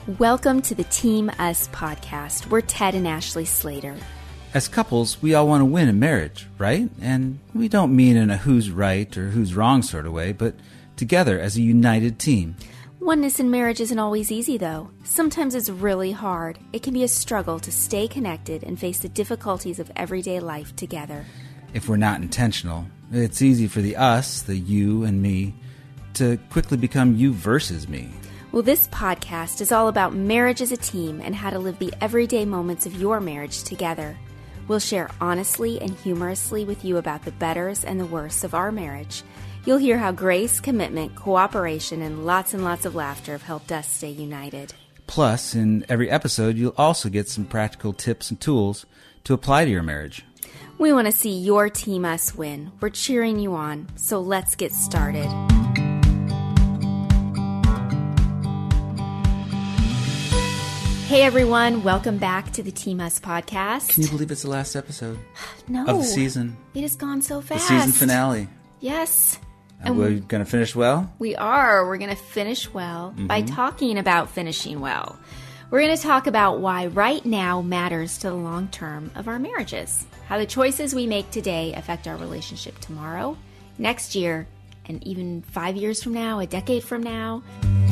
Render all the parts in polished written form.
Welcome to the Team Us podcast. We're Ted and Ashley Slater. As couples, we all want to win in marriage, right? And we don't mean in a who's right or who's wrong sort of way, but together as a united team. Oneness in marriage isn't always easy, though. Sometimes it's really hard. It can be a struggle to stay connected and face the difficulties of everyday life together. If we're not intentional, it's easy for the us, the you and me, to quickly become you versus me. Well, this podcast is all about marriage as a team and how to live the everyday moments of your marriage together. We'll share honestly and humorously with you about the betters and the worsts of our marriage. You'll hear how grace, commitment, cooperation, and lots of laughter have helped us stay united. Plus, in every episode, you'll also get some practical tips and tools to apply to your marriage. We want to see your Team Us win. We're cheering you on, so let's get started. Hey everyone, welcome back to the Team Us podcast. Can you believe it's the last episode? No. Of the season? It has gone so fast. The season finale. Yes. And we're going to finish well? We are. We're going to finish well by talking about finishing well. We're going to talk about why right now matters to the long term of our marriages. How the choices we make today affect our relationship tomorrow, next year, and even 5 years from now, a decade from now.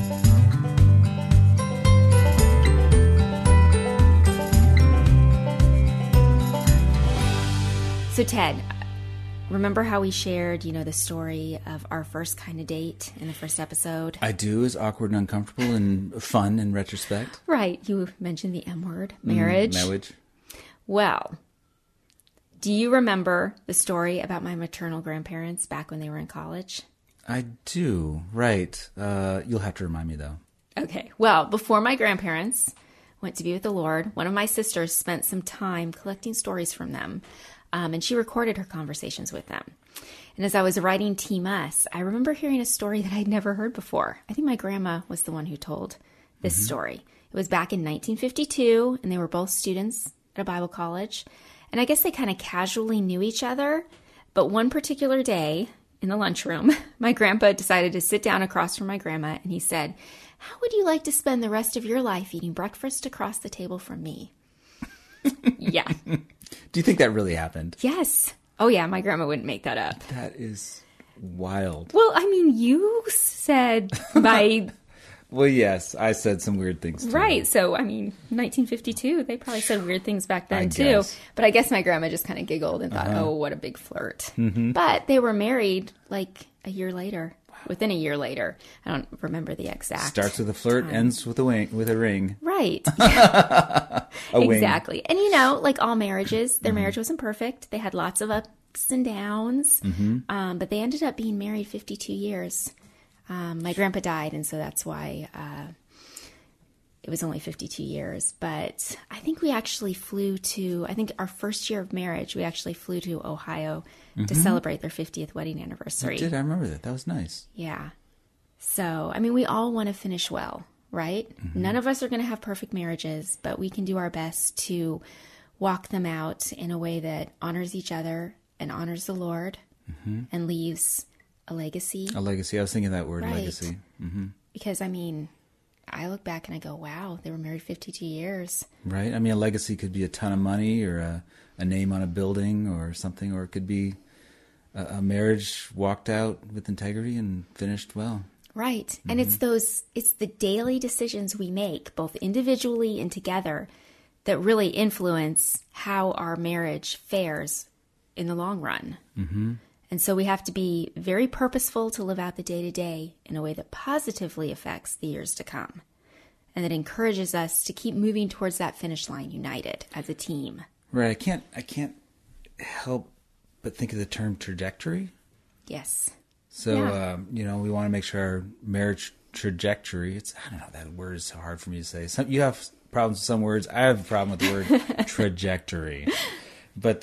So Ted, remember how we shared, the story of our first kind of date in the first episode? I do. It's awkward and uncomfortable and fun in retrospect. Right. You mentioned the M word, marriage. Marriage. Well, do you remember the story about my maternal grandparents back when they were in college? I do. Right. You'll have to remind me, though. Okay. Well, before my grandparents went to be with the Lord, one of my sisters spent some time collecting stories from them. And she recorded her conversations with them. And as I was writing Team Us, I remember hearing a story that I'd never heard before. I think my grandma was the one who told this story. It was back in 1952, and they were both students at a Bible college. And I guess they kind of casually knew each other. But one particular day in the lunchroom, my grandpa decided to sit down across from my grandma, and he said, "How would you like to spend the rest of your life eating breakfast across the table from me?" Yeah. Do you think that really happened? Yes. Oh, yeah. My grandma wouldn't make that up. That is wild. Well, I mean, you said by... Well, yes. I said some weird things, too. Right. So, I mean, 1952, they probably said weird things back then, too. Guess. But I guess my grandma just kind of giggled and thought, oh, what a big flirt. But they were married like a year later. Within a year later. I don't remember the exact Starts with a flirt, time. Ends with a ring. Right. Exactly. And like all marriages, their marriage wasn't perfect. They had lots of ups and downs. But they ended up being married 52 years. My grandpa died, and so that's why it was only 52 years. But I think we actually I think our first year of marriage, we actually flew to Ohio to celebrate their 50th wedding anniversary. I did. I remember that. That was nice. Yeah. So, I mean, we all want to finish well, right? None of us are going to have perfect marriages, but we can do our best to walk them out in a way that honors each other and honors the Lord and leaves a legacy. A legacy. I was thinking that word, Right. legacy. Because, I mean, I look back and I go, wow, they were married 52 years. Right. I mean, a legacy could be a ton of money or a name on a building or something, or it could be a marriage walked out with integrity and finished well. Right. And it's the daily decisions we make, both individually and together, that really influence how our marriage fares in the long run. And so we have to be very purposeful to live out the day-to-day in a way that positively affects the years to come and that encourages us to keep moving towards that finish line united as a team. Right. I can't help but think of the term trajectory. Yes. So, we want to make sure our marriage trajectory, I don't know, that word is so hard for me to say. You have problems with some words. I have a problem with the word trajectory. But,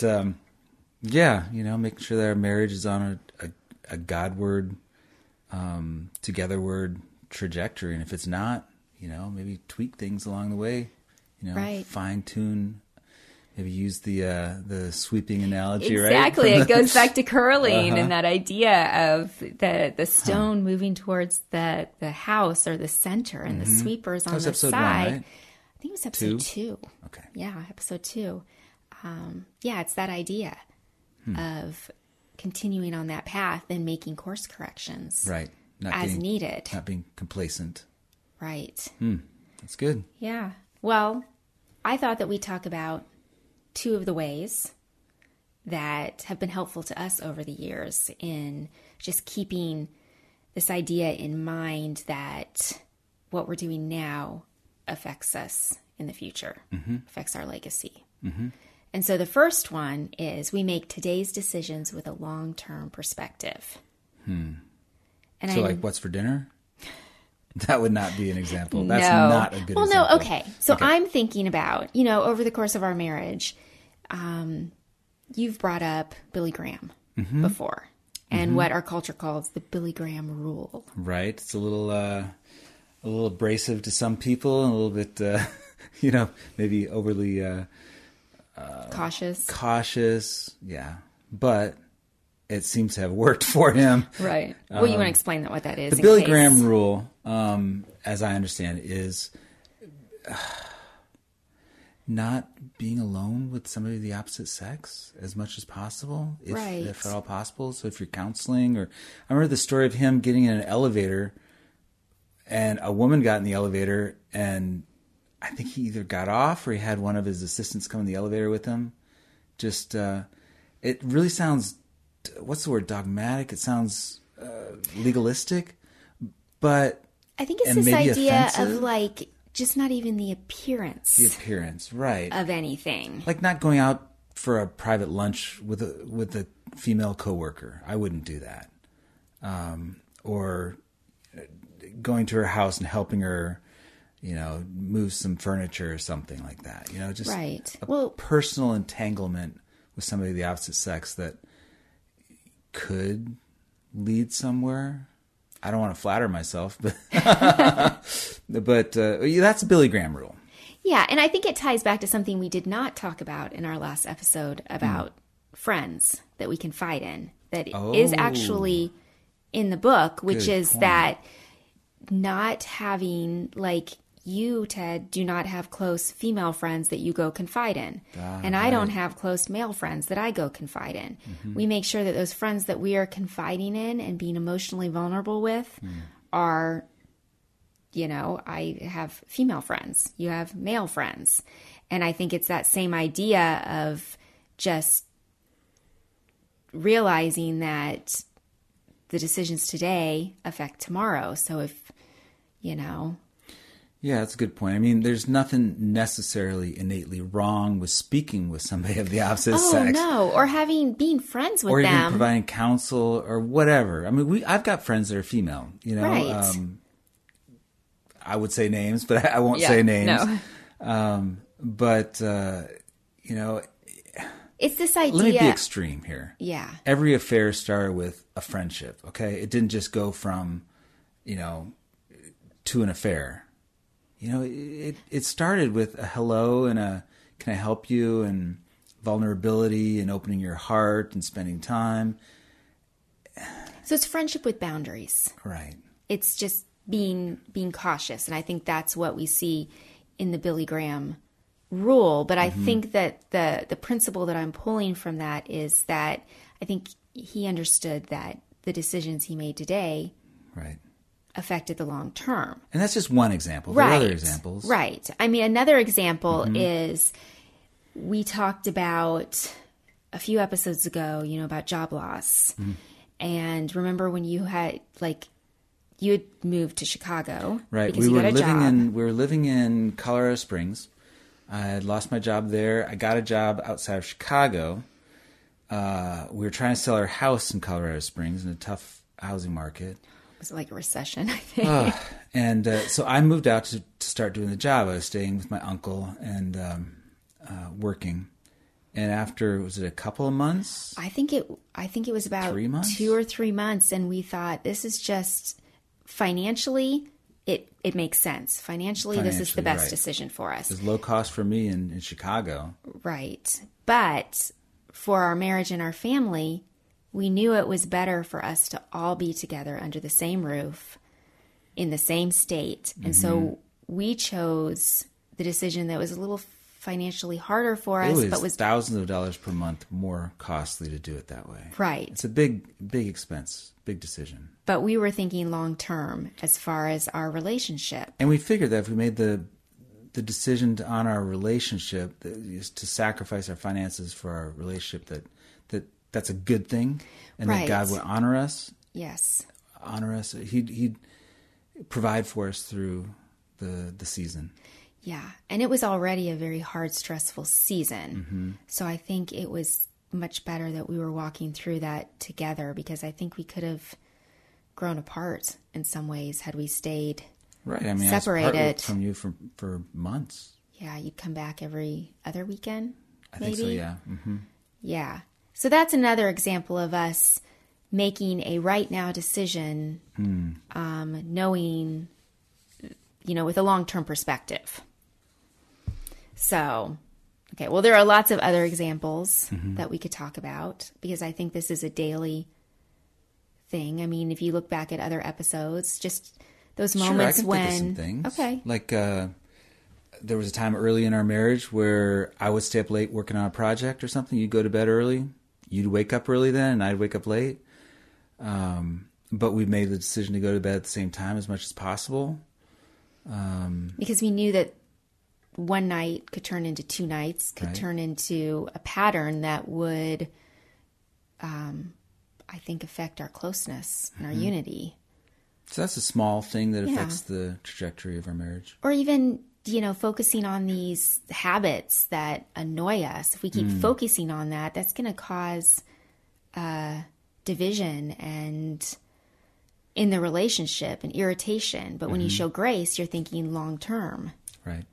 making sure that our marriage is on a God-word, together-word trajectory. And if it's not, maybe tweak things along the way, right. fine-tune Have you used the sweeping analogy, right? Exactly. It goes back to curling and that idea of the stone moving towards the house or the center and the sweepers on the episode side. 1, right? I think it was episode 2. Okay. Yeah, episode 2. It's that idea of continuing on that path and making course corrections. Right. Needed. Not being complacent. Right. That's good. Yeah. Well, I thought that we'd talk about 2 of the ways that have been helpful to us over the years in just keeping this idea in mind that what we're doing now affects us in the future, affects our legacy. And so the first one is we make today's decisions with a long-term perspective. And So like what's for dinner? That would not be an example. That's no. not a good example. Well, no, okay. So I'm thinking about, over the course of our marriage, you've brought up Billy Graham before and what our culture calls the Billy Graham rule. Right. It's a little abrasive to some people and a little bit, maybe overly Cautious. Yeah. But it seems to have worked for him. Right. Well, you want to explain what that is? The Billy Graham rule, as I understand it, is not being alone with somebody of the opposite sex as much as possible, if at all possible. So if you're counseling, or I remember the story of him getting in an elevator, and a woman got in the elevator, and I think he either got off or he had one of his assistants come in the elevator with him. Just it really sounds, what's the word, dogmatic? It sounds legalistic, but I think it's this idea of like just not even the appearance. The appearance, right. Of anything. Like not going out for a private lunch with a female coworker. I wouldn't do that. Or going to her house and helping her, move some furniture or something like that. Just right. a personal entanglement with somebody of the opposite sex that could lead somewhere. I don't want to flatter myself, but but that's a Billy Graham rule. Yeah, and I think it ties back to something we did not talk about in our last episode about friends that we confide in. That is actually in the book, which is that not having, like you, Ted, do not have close female friends that you go confide in. And I don't have close male friends that I go confide in. We make sure that those friends that we are confiding in and being emotionally vulnerable with are, I have female friends. You have male friends. And I think it's that same idea of just realizing that the decisions today affect tomorrow. So if, Yeah, that's a good point. I mean, there's nothing necessarily innately wrong with speaking with somebody of the opposite sex. Oh, no. Or being friends with them. Or even providing counsel or whatever. I mean, I've got friends that are female, Right. I would say names, but I won't say names. No. It's this idea. Let me be extreme here. Yeah. Every affair started with a friendship, okay? It didn't just go from, to an affair. It started with a hello and a can I help you, and vulnerability and opening your heart and spending time. So it's friendship with boundaries. Right. It's just being cautious. And I think that's what we see in the Billy Graham rule. But I think that the principle that I'm pulling from that is that I think he understood that the decisions he made today Right. affected the long term. And that's just one example. Right. There are other examples. Right. I mean, another example is we talked about a few episodes ago, about job loss. And remember when you had moved to Chicago. Right. Because you got a job. We were living in Colorado Springs. I had lost my job there. I got a job outside of Chicago. We were trying to sell our house in Colorado Springs in a tough housing market. Was it like a recession, I think? And so I moved out to start doing the job. I was staying with my uncle and working. And after, was it a couple of months? I think it was about 3 months? 2 or 3 months, and we thought this is just financially it makes sense. Financially, this is the best right. decision for us. It's low cost for me in Chicago. Right. But for our marriage and our family, we knew it was better for us to all be together under the same roof in the same state. And so we chose the decision that was a little financially harder for us, but was thousands of dollars per month more costly to do it that way. Right. It's a big expense, big decision. But we were thinking long term as far as our relationship. And we figured that if we made the decision on our relationship to sacrifice our finances for our relationship, that's a good thing, and right. that God would honor us. Yes. Honor us. He'd provide for us through the season. Yeah. And it was already a very hard, stressful season. Mm-hmm. So I think it was much better that we were walking through that together, because I think we could have grown apart in some ways had we stayed right. I mean, separated I was from you for months. Yeah. You'd come back every other weekend. I think so. Yeah. Mm-hmm. Yeah. So that's another example of us making a right now decision, knowing, with a long-term perspective. So, okay. Well, there are lots of other examples that we could talk about, because I think this is a daily thing. I mean, if you look back at other episodes, just those moments I can when, think of some things. Okay. Like, there was a time early in our marriage where I would stay up late working on a project or something. You'd go to bed early. You'd wake up early then, and I'd wake up late. But we made the decision to go to bed at the same time as much as possible. Because we knew that one night could turn into 2 nights, could right. turn into a pattern that would, I think, affect our closeness and our unity. So that's a small thing that affects the trajectory of our marriage. Or even, focusing on these habits that annoy us. If we keep focusing on that, that's going to cause division and in the relationship and irritation. But when you show grace, you're thinking long term. Right.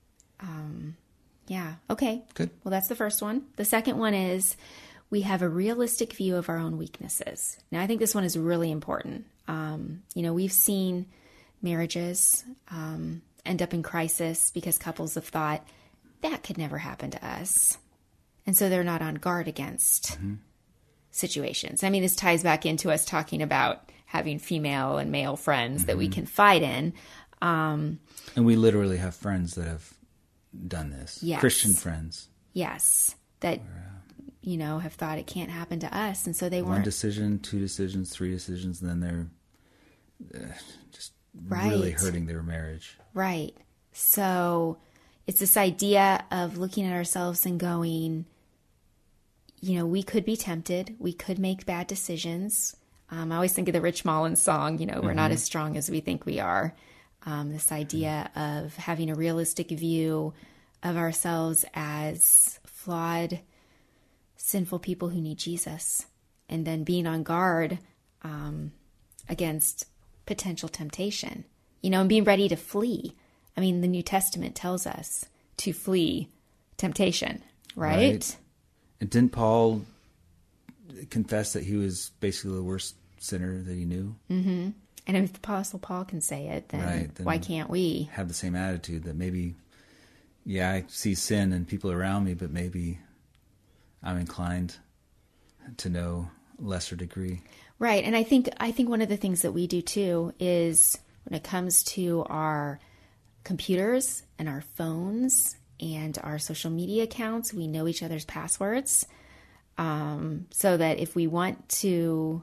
Yeah. Okay. Good. Well, that's the first one. The second one is we have a realistic view of our own weaknesses. Now, I think this one is really important. We've seen marriages end up in crisis because couples have thought that could never happen to us. And so they're not on guard against situations. I mean, this ties back into us talking about having female and male friends that we confide in. And we literally have friends that have done this. Yes. Christian friends. Yes. That, have thought it can't happen to us. And so they One weren't. decision, 2 decisions, 3 decisions, and then they're just Right. really hurting their marriage. Right. So it's this idea of looking at ourselves and going, we could be tempted. We could make bad decisions. I always think of the Rich Mullins song, we're not as strong as we think we are. This idea of having a realistic view of ourselves as flawed, sinful people who need Jesus, and then being on guard against potential temptation, and being ready to flee. I mean, the New Testament tells us to flee temptation, right? And didn't Paul confess that he was basically the worst sinner that he knew? Mm-hmm. And if the Apostle Paul can say it, then why can't we? Have the same attitude that maybe, I see sin in people around me, but maybe I'm inclined to know lesser degree. Right. And I think one of the things that we do too is when it comes to our computers and our phones and our social media accounts, we know each other's passwords. So that if we want to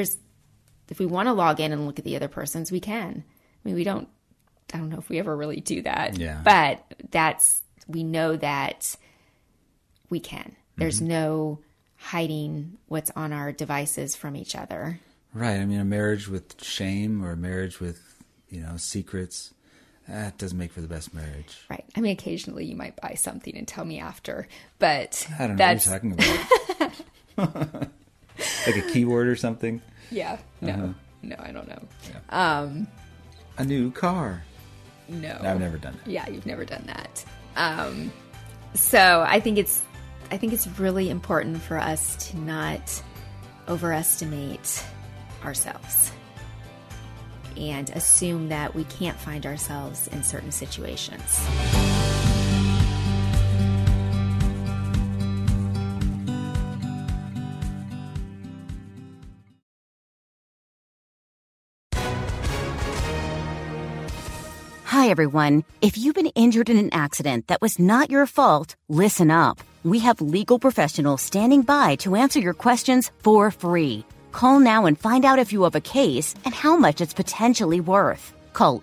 log in and look at the other person's, we can. I mean, I don't know if we ever really do that, but we know that we can. There's no hiding what's on our devices from each other. Right. I mean, a marriage with shame or a marriage with, secrets, that doesn't make for the best marriage. Right. I mean, occasionally you might buy something and tell me after, but I don't know what you're talking about. Like a keyword or something? Yeah. No, I don't know. Yeah. A new car. No. I've never done that. Yeah, you've never done that. So I think it's really important for us to not overestimate ourselves. and assume that we can't find ourselves in certain situations. Hi, everyone. If you've been injured in an accident that was not your fault, listen up. We have legal professionals standing by to answer your questions for free. Call now and find out if you have a case and how much it's potentially worth. Call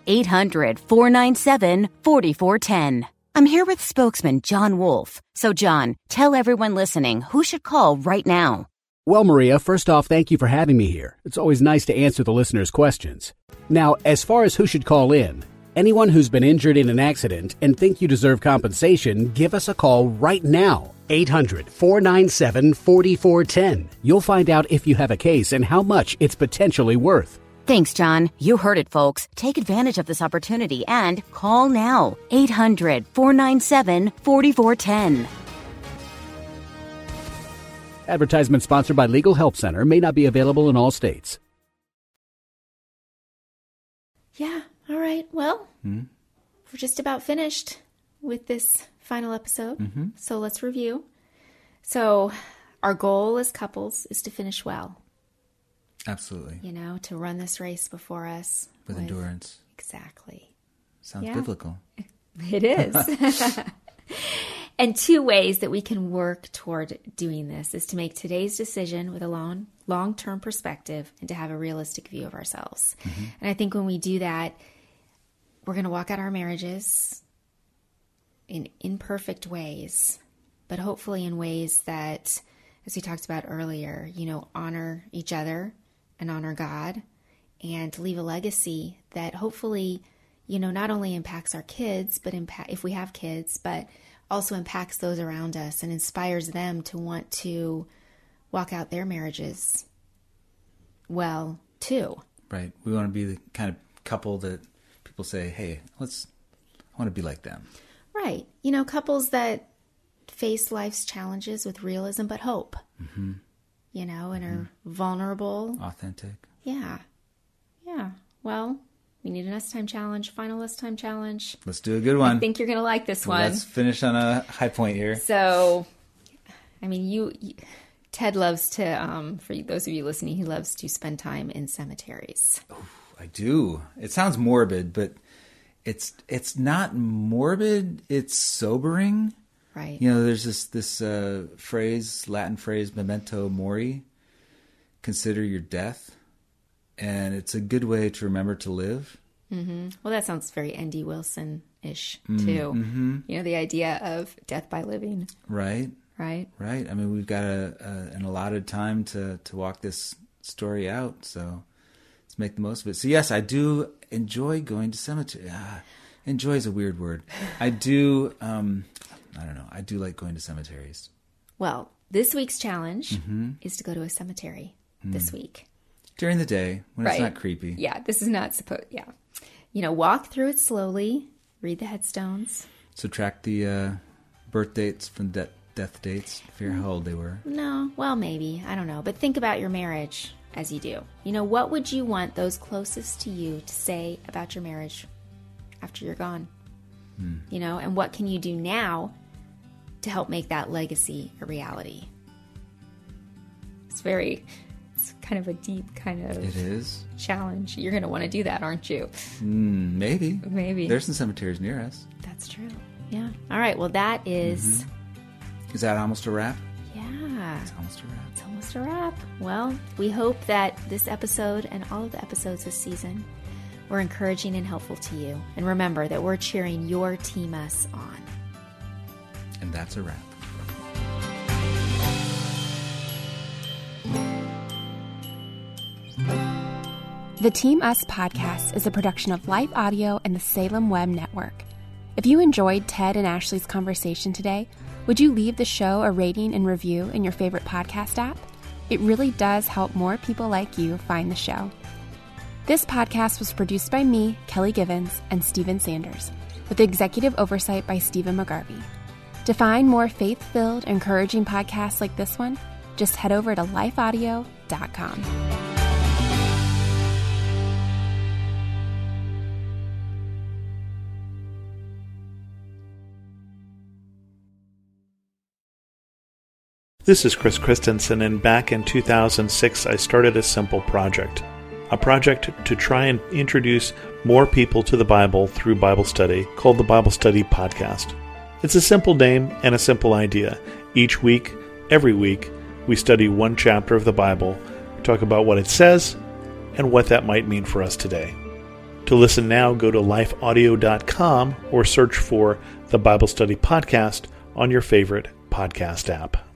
800-497-4410. I'm here with spokesman John Wolf. So, John, tell everyone listening who should call right now. Well, Maria, first off, thank you for having me here. It's always nice to answer the listeners' questions. Now, as far as who should call in, anyone who's been injured in an accident and think you deserve compensation, give us a call right now. 800-497-4410. You'll find out if you have a case and how much it's potentially worth. Thanks, John. You heard it, folks. Take advantage of this opportunity and call now. 800-497-4410. Advertisement sponsored by Legal Help Center. May not be available in all states. Yeah, all right. Well, we're just about finished with this final episode. So let's review. So our goal as couples is to finish well. Absolutely. You know, to run this race before us. With endurance. Exactly. Sounds biblical. It is. And two ways that we can work toward doing this is to make today's decision with a long-term perspective and to have a realistic view of ourselves. And I think when we do that, we're going to walk out our marriages in imperfect ways, but hopefully in ways that, as we talked about earlier, you know, honor each other and honor God and leave a legacy that hopefully, you know, not only impacts our kids, but if we have kids, but also impacts those around us and inspires them to want to walk out their marriages well, too. Right. We want to be the kind of couple that people say, hey, I want to be like them. Right. You know, couples that face life's challenges with realism but hope, you know, and are vulnerable. Authentic. Yeah. Yeah. Well, we need a nest time challenge, final nest time challenge. Let's do a good one. I think you're going to like this one. Let's finish on a high point here. So, I mean, Ted loves to, for those of you listening, he loves to spend time in cemeteries. Oh, I do. It sounds morbid, but it's not morbid. It's sobering. Right. You know, there's this phrase, Latin phrase, memento mori, consider your death. And it's a good way to remember to live. Well, that sounds very N.D. Wilson-ish, too. You know, the idea of death by living. Right. Right. Right. I mean, we've got an allotted time to walk this story out, so let's make the most of it. So, yes, I do enjoy going to cemetery. Enjoy is a weird word. I do, I don't know, I do like going to cemeteries. Well, this week's challenge is to go to a cemetery this week. During the day, when it's not creepy. Yeah, this is not supposed, You know, walk through it slowly, read the headstones. Subtract the birth dates from death dates, figure how old they were. No, well, maybe. I don't know. But think about your marriage as you do. You know, what would you want those closest to you to say about your marriage after you're gone? You know, and what can you do now to help make that legacy a reality? It's kind of a deep kind of it is challenge. You're going to want to do that, aren't you? Maybe. There's some cemeteries near us. That's true. Yeah. All right. Well, that is... Is that almost a wrap? Yeah. It's almost a wrap. It's almost a wrap. Well, we hope that this episode and all of the episodes this season were encouraging and helpful to you. And remember that we're cheering your Team Us on. And that's a wrap. The Team Us podcast is a production of Life Audio and the Salem Web Network. If you enjoyed Ted and Ashley's conversation today, would you leave the show a rating and review in your favorite podcast app? It really does help more people like you find the show. This podcast was produced by me, Kelly Givens, and Stephen Sanders, with executive oversight by Stephen McGarvey. To find more faith-filled, encouraging podcasts like this one, just head over to lifeaudio.com. This is Chris Christensen, and back in 2006 I started a simple project. A project to try and introduce more people to the Bible through Bible study called the Bible Study Podcast. It's a simple name and a simple idea. Each week, every week, we study one chapter of the Bible, talk about what it says, and what that might mean for us today. To listen now, go to lifeaudio.com or search for the Bible Study Podcast on your favorite podcast app.